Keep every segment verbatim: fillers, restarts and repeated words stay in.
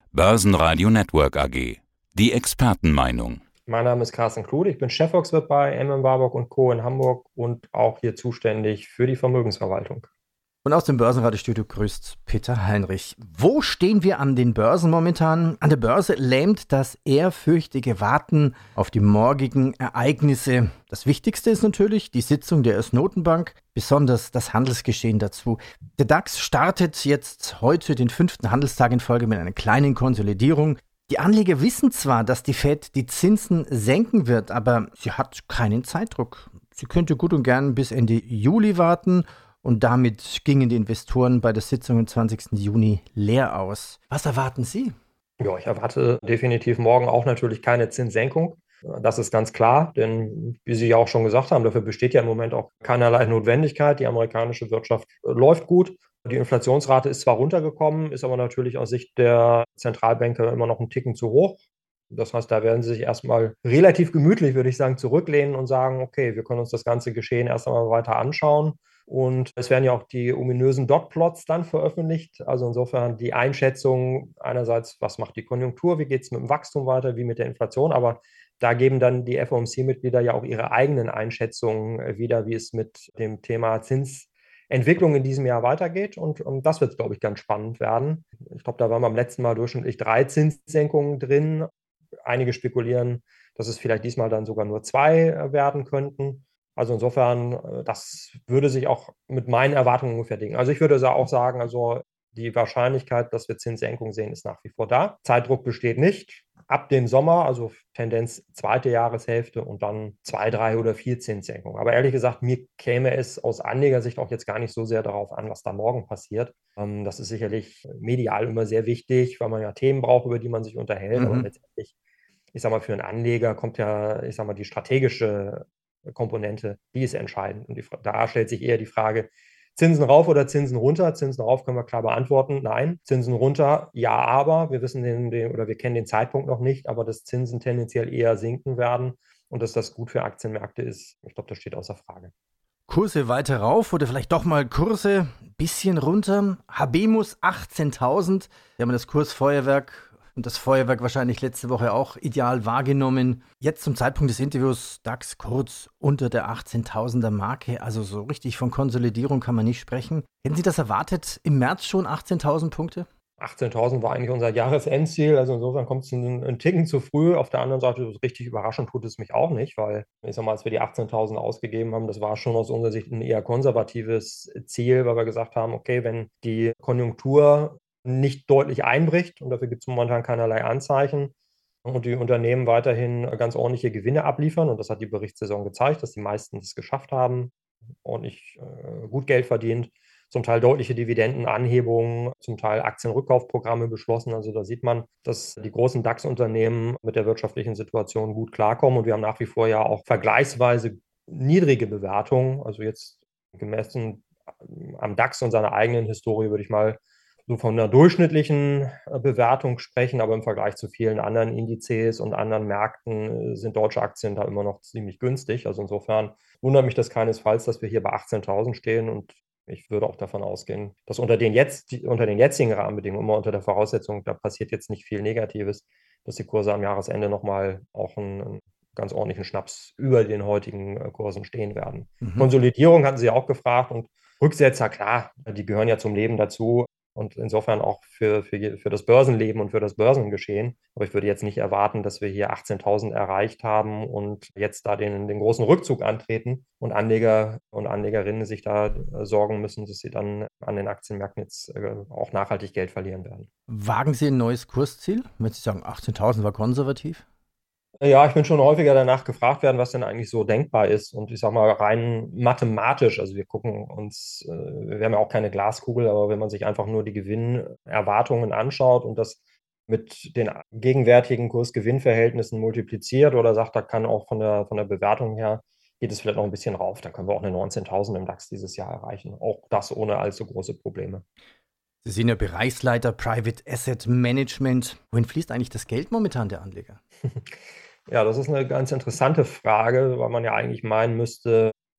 Börsenradio Network A G. Die Expertenmeinung. Mein Name ist Carsten Klude, ich bin Chefvolkswirt bei M M Warburg und Co. in Hamburg und auch hier zuständig für die Vermögensverwaltung. Und aus dem Börsenradiostudio grüßt Peter Heinrich. Wo stehen wir an den Börsen momentan? An der Börse lähmt das ehrfürchtige Warten auf die morgigen Ereignisse. Das Wichtigste ist natürlich die Sitzung der U S-Notenbank, besonders das Handelsgeschehen dazu. Der DAX startet jetzt heute den fünften Handelstag in Folge mit einer kleinen Konsolidierung. Die Anleger wissen zwar, dass die Fed die Zinsen senken wird, aber sie hat keinen Zeitdruck. Sie könnte gut und gern bis Ende Juli warten. Und damit gingen die Investoren bei der Sitzung am zwanzigsten Juni leer aus. Was erwarten Sie? Ja, ich erwarte definitiv morgen auch natürlich keine Zinssenkung. Das ist ganz klar, denn wie Sie ja auch schon gesagt haben, dafür besteht ja im Moment auch keinerlei Notwendigkeit. Die amerikanische Wirtschaft läuft gut. Die Inflationsrate ist zwar runtergekommen, ist aber natürlich aus Sicht der Zentralbanker immer noch einen Ticken zu hoch. Das heißt, da werden sie sich erstmal relativ gemütlich, würde ich sagen, zurücklehnen und sagen, okay, wir können uns das ganze Geschehen erst einmal weiter anschauen. Und es werden ja auch die ominösen Dotplots dann veröffentlicht. Also insofern die Einschätzung einerseits, was macht die Konjunktur, wie geht es mit dem Wachstum weiter, wie mit der Inflation. Aber da geben dann die F O M C-Mitglieder ja auch ihre eigenen Einschätzungen wieder, wie es mit dem Thema Zinsentwicklung in diesem Jahr weitergeht. Und, und das wird, glaube ich, ganz spannend werden. Ich glaube, da waren beim letzten Mal durchschnittlich drei Zinssenkungen drin. Einige spekulieren, dass es vielleicht diesmal dann sogar nur zwei werden könnten. Also insofern, das würde sich auch mit meinen Erwartungen ungefähr decken. Also ich würde auch sagen, also die Wahrscheinlichkeit, dass wir Zinssenkungen sehen, ist nach wie vor da. Zeitdruck besteht nicht. Ab dem Sommer, also Tendenz zweite Jahreshälfte und dann zwei, drei oder vier Zinssenkungen. Aber ehrlich gesagt, mir käme es aus Anlegersicht auch jetzt gar nicht so sehr darauf an, was da morgen passiert. Das ist sicherlich medial immer sehr wichtig, weil man ja Themen braucht, über die man sich unterhält. Mhm. Aber letztendlich, ich sag mal, für einen Anleger kommt ja, ich sag mal, die strategische Komponente, die ist entscheidend. Und die, da stellt sich eher die Frage, Zinsen rauf oder Zinsen runter? Zinsen rauf können wir klar beantworten. Nein. Zinsen runter, ja, aber wir wissen den, den oder wir kennen den Zeitpunkt noch nicht, aber dass Zinsen tendenziell eher sinken werden und dass das gut für Aktienmärkte ist, ich glaube, das steht außer Frage. Kurse weiter rauf oder vielleicht doch mal Kurse ein bisschen runter. H B muss achtzehntausend. Wir haben das Kursfeuerwerk und das Feuerwerk wahrscheinlich letzte Woche auch ideal wahrgenommen. Jetzt zum Zeitpunkt des Interviews DAX kurz unter der achtzehntausender Marke. Also so richtig von Konsolidierung kann man nicht sprechen. Hätten Sie das erwartet im März schon, achtzehntausend Punkte? achtzehntausend war eigentlich unser Jahresendziel. Also insofern kommt es einen, einen Ticken zu früh. Auf der anderen Seite, richtig überraschend tut es mich auch nicht, weil ich sag mal, als wir die achtzehntausend ausgegeben haben, das war schon aus unserer Sicht ein eher konservatives Ziel, weil wir gesagt haben, okay, wenn die Konjunktur nicht deutlich einbricht und dafür gibt es momentan keinerlei Anzeichen und die Unternehmen weiterhin ganz ordentliche Gewinne abliefern und das hat die Berichtssaison gezeigt, dass die meisten es geschafft haben, ordentlich äh, gut Geld verdient, zum Teil deutliche Dividendenanhebungen, zum Teil Aktienrückkaufprogramme beschlossen. Also da sieht man, dass die großen DAX-Unternehmen mit der wirtschaftlichen Situation gut klarkommen und wir haben nach wie vor ja auch vergleichsweise niedrige Bewertungen, also jetzt gemessen am DAX und seiner eigenen Historie würde ich mal so von einer durchschnittlichen Bewertung sprechen, aber im Vergleich zu vielen anderen Indizes und anderen Märkten sind deutsche Aktien da immer noch ziemlich günstig. Also insofern wundert mich das keinesfalls, dass wir hier bei achtzehntausend stehen und ich würde auch davon ausgehen, dass unter den, jetzt, unter den jetzigen Rahmenbedingungen, immer unter der Voraussetzung, da passiert jetzt nicht viel Negatives, dass die Kurse am Jahresende nochmal auch einen, einen ganz ordentlichen Schnaps über den heutigen Kursen stehen werden. Mhm. Konsolidierung hatten Sie auch gefragt und Rücksetzer, klar, die gehören ja zum Leben dazu. Und insofern auch für, für, für das Börsenleben und für das Börsengeschehen. Aber ich würde jetzt nicht erwarten, dass wir hier achtzehntausend erreicht haben und jetzt da den, den großen Rückzug antreten und Anleger und Anlegerinnen sich da sorgen müssen, dass sie dann an den Aktienmärkten jetzt auch nachhaltig Geld verlieren werden. Wagen Sie ein neues Kursziel, wenn Sie sagen, achtzehntausend war konservativ? Ja, ich bin schon häufiger danach gefragt werden, was denn eigentlich so denkbar ist. Und ich sage mal rein mathematisch, also wir gucken uns, wir haben ja auch keine Glaskugel, aber wenn man sich einfach nur die Gewinnerwartungen anschaut und das mit den gegenwärtigen Kurs-Gewinn-Verhältnissen multipliziert oder sagt, da kann auch von der, von der Bewertung her, geht es vielleicht noch ein bisschen rauf, dann können wir auch eine neunzehntausend im DAX dieses Jahr erreichen. Auch das ohne allzu große Probleme. Sie sind ja Bereichsleiter Private Asset Management. Wohin fließt eigentlich das Geld momentan der Anleger? Ja, das ist eine ganz interessante Frage, weil man ja eigentlich meinen müsste,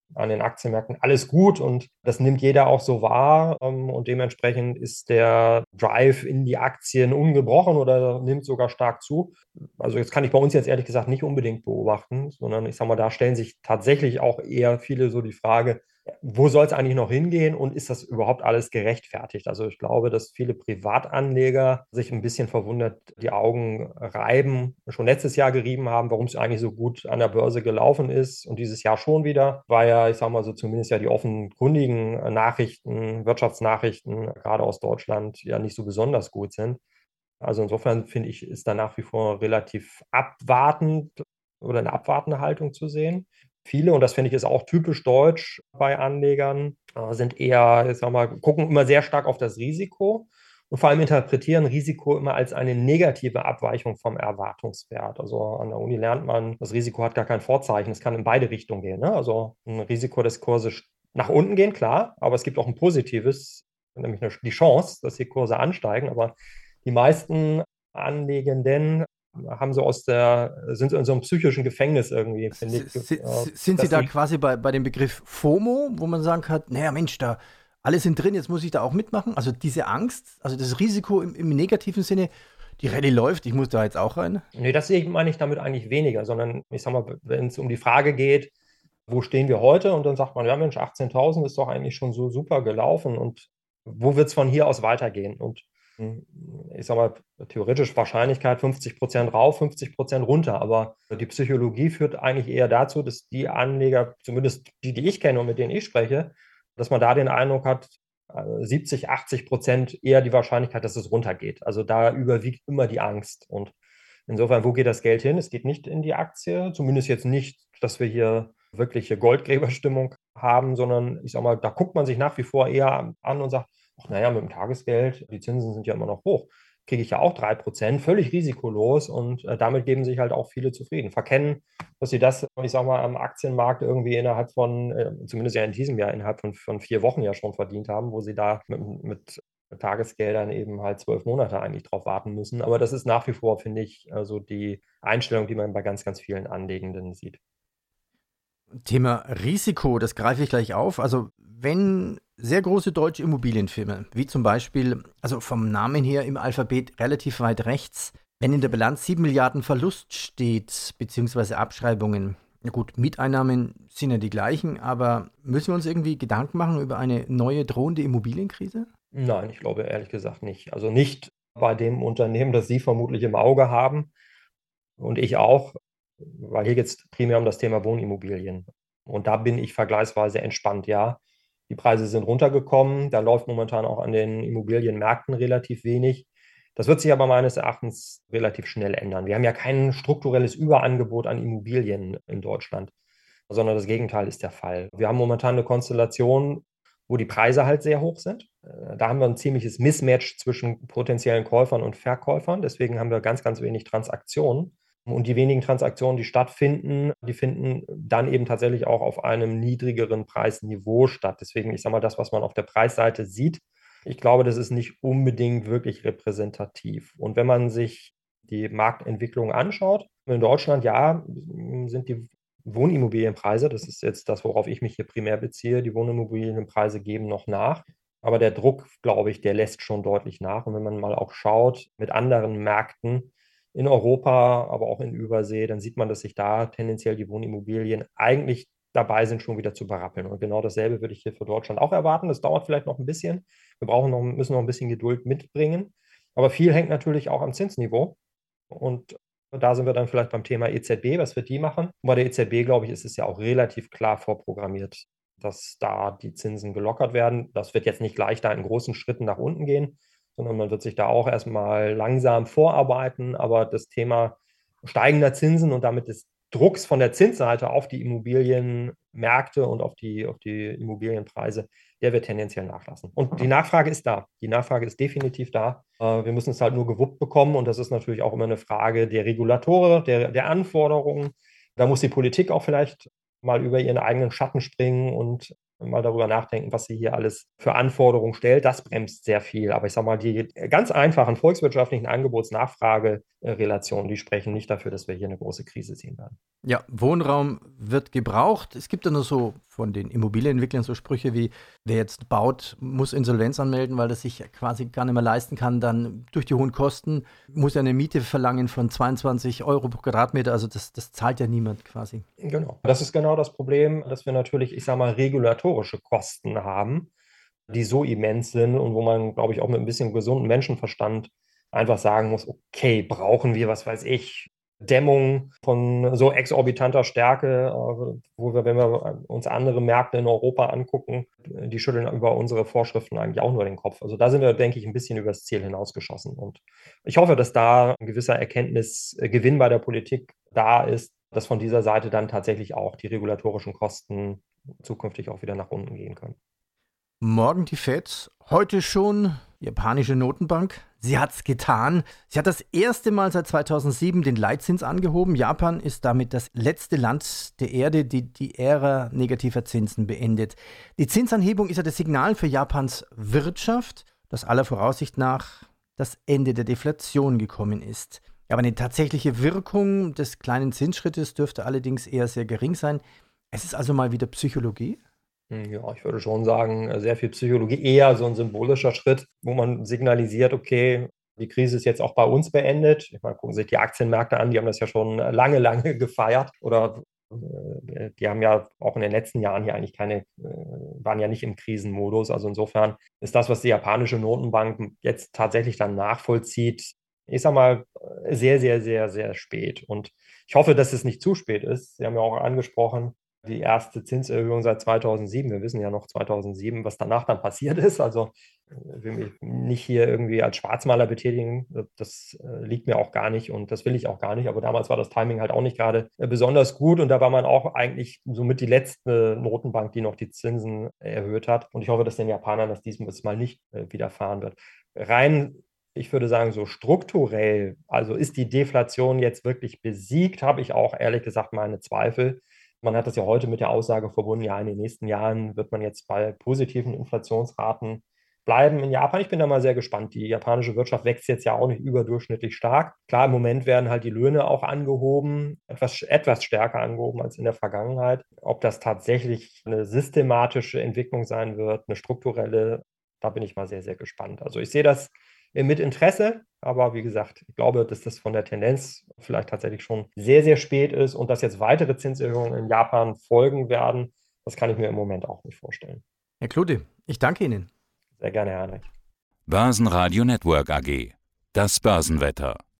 an den Aktienmärkten alles gut und das nimmt jeder auch so wahr. Und dementsprechend ist der Drive in die Aktien ungebrochen oder nimmt sogar stark zu. Also jetzt kann ich bei uns jetzt ehrlich gesagt nicht unbedingt beobachten, sondern ich sage mal, da stellen sich tatsächlich auch eher viele so die Frage, wo soll es eigentlich noch hingehen und ist das überhaupt alles gerechtfertigt? Also ich glaube, dass viele Privatanleger sich ein bisschen verwundert die Augen reiben, schon letztes Jahr gerieben haben, warum es eigentlich so gut an der Börse gelaufen ist und dieses Jahr schon wieder, weil ja, ich sage mal so zumindest ja die offenkundigen Nachrichten, Wirtschaftsnachrichten, gerade aus Deutschland, ja nicht so besonders gut sind. Also insofern finde ich, ist da nach wie vor relativ abwartend oder eine abwartende Haltung zu sehen. Viele, und das finde ich ist auch typisch deutsch bei Anlegern, äh, sind eher, ich sag mal, gucken immer sehr stark auf das Risiko und vor allem interpretieren Risiko immer als eine negative Abweichung vom Erwartungswert. Also an der Uni lernt man, das Risiko hat gar kein Vorzeichen, es kann in beide Richtungen gehen. Ne? Also ein Risiko des Kurses nach unten gehen, klar, aber es gibt auch ein positives, nämlich eine, die Chance, dass die Kurse ansteigen, aber die meisten Anlegenden haben so aus der, sind in so einem psychischen Gefängnis irgendwie, finde ich. S sind Sie da quasi bei, bei dem Begriff FOMO, wo man sagen kann, naja Mensch, da alle sind drin, jetzt muss ich da auch mitmachen? Also diese Angst, also das Risiko im, im negativen Sinne, die Rallye läuft, ich muss da jetzt auch rein? Nee, das sehe ich, meine ich damit eigentlich weniger, sondern ich sag mal, wenn es um die Frage geht, wo stehen wir heute? Und dann sagt man, ja Mensch, achtzehntausend ist doch eigentlich schon so super gelaufen und wo wird es von hier aus weitergehen? Und ich sag mal, theoretisch Wahrscheinlichkeit fünfzig Prozent rauf, fünfzig Prozent runter. Aber die Psychologie führt eigentlich eher dazu, dass die Anleger, zumindest die, die ich kenne und mit denen ich spreche, dass man da den Eindruck hat, siebzig, achtzig Prozent eher die Wahrscheinlichkeit, dass es runtergeht. Also da überwiegt immer die Angst. Und insofern, wo geht das Geld hin? Es geht nicht in die Aktie, zumindest jetzt nicht, dass wir hier wirkliche Goldgräberstimmung haben, sondern ich sag mal, da guckt man sich nach wie vor eher an und sagt, ach naja, mit dem Tagesgeld, die Zinsen sind ja immer noch hoch, kriege ich ja auch drei Prozent, völlig risikolos und äh, damit geben sich halt auch viele zufrieden. Verkennen, dass sie das, ich sag mal, am Aktienmarkt irgendwie innerhalb von, äh, zumindest ja in diesem Jahr, innerhalb von, von vier Wochen ja schon verdient haben, wo sie da mit, mit Tagesgeldern eben halt zwölf Monate eigentlich drauf warten müssen. Aber das ist nach wie vor, finde ich, also die Einstellung, die man bei ganz, ganz vielen Anlegenden sieht. Thema Risiko, das greife ich gleich auf. Also wenn sehr große deutsche Immobilienfirmen, wie zum Beispiel, also vom Namen her im Alphabet relativ weit rechts, wenn in der Bilanz sieben Milliarden Verlust steht, beziehungsweise Abschreibungen, na gut, Mieteinnahmen sind ja die gleichen, aber müssen wir uns irgendwie Gedanken machen über eine neue drohende Immobilienkrise? Nein, ich glaube ehrlich gesagt nicht. Also nicht bei dem Unternehmen, das Sie vermutlich im Auge haben und ich auch, weil hier geht es primär um das Thema Wohnimmobilien. Und da bin ich vergleichsweise entspannt, ja. Die Preise sind runtergekommen, da läuft momentan auch an den Immobilienmärkten relativ wenig. Das wird sich aber meines Erachtens relativ schnell ändern. Wir haben ja kein strukturelles Überangebot an Immobilien in Deutschland, sondern das Gegenteil ist der Fall. Wir haben momentan eine Konstellation, wo die Preise halt sehr hoch sind. Da haben wir ein ziemliches Mismatch zwischen potenziellen Käufern und Verkäufern. Deswegen haben wir ganz, ganz wenig Transaktionen. Und die wenigen Transaktionen, die stattfinden, die finden dann eben tatsächlich auch auf einem niedrigeren Preisniveau statt. Deswegen, ich sage mal, das, was man auf der Preisseite sieht, ich glaube, das ist nicht unbedingt wirklich repräsentativ. Und wenn man sich die Marktentwicklung anschaut, in Deutschland, ja, sind die Wohnimmobilienpreise, das ist jetzt das, worauf ich mich hier primär beziehe, die Wohnimmobilienpreise geben noch nach. Aber der Druck, glaube ich, der lässt schon deutlich nach. Und wenn man mal auch schaut mit anderen Märkten, in Europa, aber auch in Übersee, dann sieht man, dass sich da tendenziell die Wohnimmobilien eigentlich dabei sind, schon wieder zu berappeln. Und genau dasselbe würde ich hier für Deutschland auch erwarten. Das dauert vielleicht noch ein bisschen. Wir brauchen noch, müssen noch ein bisschen Geduld mitbringen. Aber viel hängt natürlich auch am Zinsniveau. Und da sind wir dann vielleicht beim Thema E Z B. Was wird die machen? Und bei der E Z B, glaube ich, ist es ja auch relativ klar vorprogrammiert, dass da die Zinsen gelockert werden. Das wird jetzt nicht gleich da in großen Schritten nach unten gehen, sondern man wird sich da auch erstmal langsam vorarbeiten. Aber das Thema steigender Zinsen und damit des Drucks von der Zinsseite auf die Immobilienmärkte und auf die, auf die Immobilienpreise, der wird tendenziell nachlassen. Und die Nachfrage ist da. Die Nachfrage ist definitiv da. Wir müssen es halt nur gewuppt bekommen. Und das ist natürlich auch immer eine Frage der Regulatoren, der, der Anforderungen. Da muss die Politik auch vielleicht mal über ihren eigenen Schatten springen und mal darüber nachdenken, was sie hier alles für Anforderungen stellt. Das bremst sehr viel. Aber ich sage mal, die ganz einfachen volkswirtschaftlichen Angebots-Nachfrage-Relationen, die sprechen nicht dafür, dass wir hier eine große Krise sehen werden. Ja, Wohnraum wird gebraucht. Es gibt ja nur so von den Immobilienentwicklern so Sprüche wie, wer jetzt baut, muss Insolvenz anmelden, weil er sich quasi gar nicht mehr leisten kann. Dann durch die hohen Kosten muss er eine Miete verlangen von zweiundzwanzig Euro pro Quadratmeter. Also das, das zahlt ja niemand quasi. Genau. Das ist genau das Problem, dass wir natürlich, ich sage mal, regulatorische Kosten haben, die so immens sind und wo man, glaube ich, auch mit ein bisschen gesundem Menschenverstand einfach sagen muss, okay, brauchen wir, was weiß ich, Dämmung von so exorbitanter Stärke, wo wir, wenn wir uns andere Märkte in Europa angucken, die schütteln über unsere Vorschriften eigentlich auch nur den Kopf. Also da sind wir, denke ich, ein bisschen übers Ziel hinausgeschossen. Und ich hoffe, dass da ein gewisser Erkenntnisgewinn bei der Politik da ist, dass von dieser Seite dann tatsächlich auch die regulatorischen Kosten zukünftig auch wieder nach unten gehen können. Morgen die Fed, heute schon japanische Notenbank. Sie hat's getan. Sie hat das erste Mal seit zweitausendsieben den Leitzins angehoben. Japan ist damit das letzte Land der Erde, die die Ära negativer Zinsen beendet. Die Zinsanhebung ist ja das Signal für Japans Wirtschaft, dass aller Voraussicht nach das Ende der Deflation gekommen ist. Aber eine tatsächliche Wirkung des kleinen Zinsschrittes dürfte allerdings eher sehr gering sein. Es ist also mal wieder Psychologie. Ja, ich würde schon sagen, sehr viel Psychologie, eher so ein symbolischer Schritt, wo man signalisiert, okay, die Krise ist jetzt auch bei uns beendet. Ich meine, gucken sich die Aktienmärkte an, die haben das ja schon lange, lange gefeiert. Oder äh, die haben ja auch in den letzten Jahren hier eigentlich keine, äh, waren ja nicht im Krisenmodus. Also insofern ist das, was die japanische Notenbank jetzt tatsächlich dann nachvollzieht, ich sag mal, sehr, sehr, sehr, sehr spät. Und ich hoffe, dass es nicht zu spät ist. Sie haben ja auch angesprochen, die erste Zinserhöhung seit zweitausendsieben. Wir wissen ja noch zweitausendsieben, was danach dann passiert ist. Also ich will mich nicht hier irgendwie als Schwarzmaler betätigen. Das liegt mir auch gar nicht und das will ich auch gar nicht. Aber damals war das Timing halt auch nicht gerade besonders gut. Und da war man auch eigentlich somit die letzte Notenbank, die noch die Zinsen erhöht hat. Und ich hoffe, dass den Japanern das dieses Mal nicht widerfahren wird. Rein, ich würde sagen, so strukturell, also ist die Deflation jetzt wirklich besiegt, habe ich auch ehrlich gesagt meine Zweifel. Man hat das ja heute mit der Aussage verbunden, ja, in den nächsten Jahren wird man jetzt bei positiven Inflationsraten bleiben in Japan. Ich bin da mal sehr gespannt. Die japanische Wirtschaft wächst jetzt ja auch nicht überdurchschnittlich stark. Klar, im Moment werden halt die Löhne auch angehoben, etwas, etwas stärker angehoben als in der Vergangenheit. Ob das tatsächlich eine systematische Entwicklung sein wird, eine strukturelle, da bin ich mal sehr, sehr gespannt. Also ich sehe das mit Interesse, aber wie gesagt, ich glaube, dass das von der Tendenz vielleicht tatsächlich schon sehr, sehr spät ist und dass jetzt weitere Zinserhöhungen in Japan folgen werden, das kann ich mir im Moment auch nicht vorstellen. Herr Klute, ich danke Ihnen. Sehr gerne, Herr Heinrich. Börsenradio Network A G. Das Börsenwetter.